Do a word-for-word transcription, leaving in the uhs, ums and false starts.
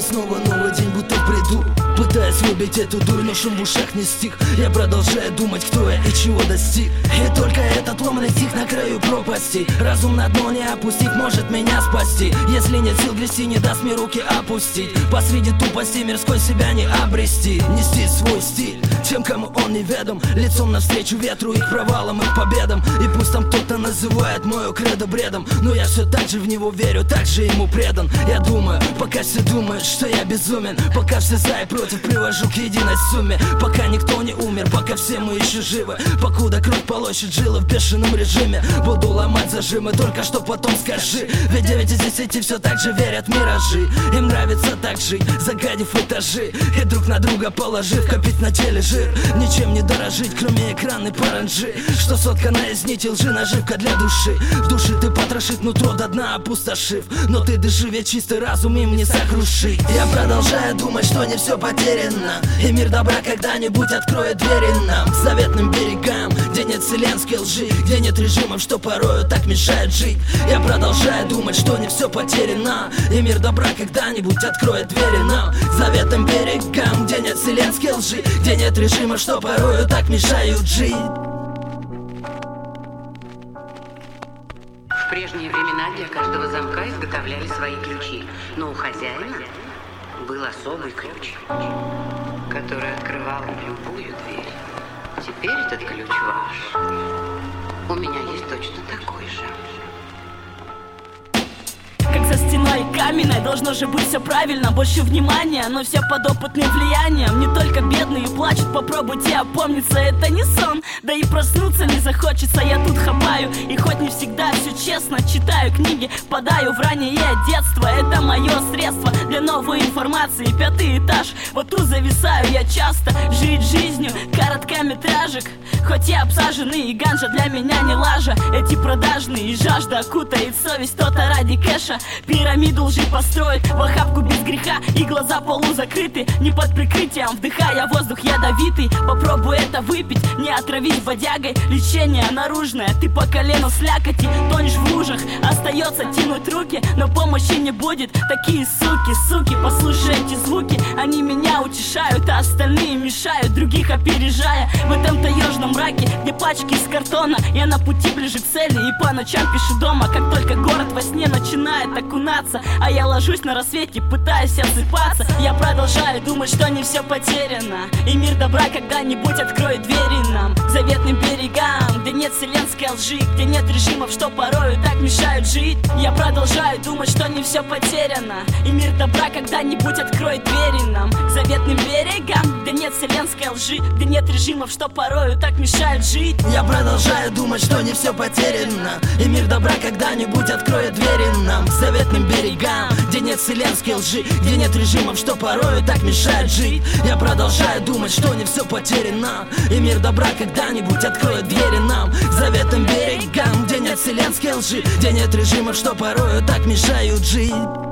снова новый день, будто в бреду. Пытаясь выбить эту дурь, но шум в ушах не стих. Я продолжаю думать, кто я и чего достиг. И только этот ломаный стих на краю пропасти. Разум на дно не опустить может меня спасти. Если нет сил грести, не даст мне руки опустить. Посреди тупости мирской себя не обрести. Нести свой стиль тем, кому он неведом. Лицом навстречу ветру, их провалам, их победам. И пусть там кто-то называет мою кредо бредом, но я все так же в него верю, так же ему предан. Я думаю, пока все думают, что я безумен. Пока все за и против привожу к единой сумме. Пока никто не умер, пока все мы еще живы. Покуда кровь полощет жилы в бешеном режиме. Буду ломать зажимы, только что потом скажи. Ведь девять из десяти все так же верят в миражи. Им нравится так жить, загадив этажи. И друг на друга положив, копить на теле жир. Ничем не дорожить, кроме экранной паранджи. Что соткана из нити лжи, наживка для души. В душе ты потрошит нутро до дна опустошив. Но ты дыши, ведь чистый разум им не сокрушить. Я продолжаю думать, что не все потеряно. И мир добра когда-нибудь откроет двери нам. К заветным берегам, где нет вселенской лжи. Где нет режимов, что порою так мешает жить. Я продолжаю думать, что не все потеряно. И мир добра когда-нибудь откроет двери нам. К заветным берегам, где нет вселенской лжи. Где нет режимов, что порою так мешают жить. В прежние времена для каждого замка изготовляли свои ключи, но у хозяина был особый ключ, который открывал любую дверь. Теперь этот ключ ваш. У меня есть точно такой же. Как за стеной каменной, должно же быть все правильно. Больше внимания, но все под опытным влиянием. Не только бедные плачут, попробуйте опомниться. Это не сон, да и проснуться не захочется. Я тут хапаю, и хоть не всегда все честно, читаю книги, впадаю в раннее детство. Это мое средство для новой информации. Пятый этаж, вот тут зависаю я часто. Жить жизнью, короткометражек. Хоть я обсаженный, и ганжа для меня не лажа. Эти продажные, и жажда окутает совесть. Кто-то ради кэша пирамиду лжи построит в охапку без греха, и глаза полузакрыты. Не под прикрытием, вдыхая воздух ядовитый. Попробуй это выпить, не отравить водягой. Лечение наружное, ты по колено слякоти. Тонешь в лужах, остается тянуть руки, но помощи не будет. Такие суки, суки, послушай эти звуки. Они меня утешают, а остальные мешают, других опережая. В этом таежном мраке, где пачки из картона, я на пути ближе к цели, и по ночам пишу дома. Как только город во сне начинает окунаться, а я ложусь на рассвете, пытаюсь отсыпаться. Я продолжаю думать, что не все потеряно, и мир добра когда-нибудь откроет двери нам. К заветным берегам, где нет вселенской лжи, где нет режимов, что порою так мешают жить. Я продолжаю думать, что не все потеряно, и мир добра когда-нибудь откроет двери нам. К заветным берегам, где нет вселенской лжи, где нет режимов, что порою так мешают жить. Я продолжаю думать, что не все потеряно, и мир добра когда-нибудь откроет двери нам. К заветным берегам, где нет вселенской лжи, где нет режимов, что порою так мешают жить. Я продолжаю думать, что не все потеряно, и мир добра когда-нибудь откроет двери нам. К заветным берегам, где нет вселенской лжи, где нет режимов, что порою так мешают жить.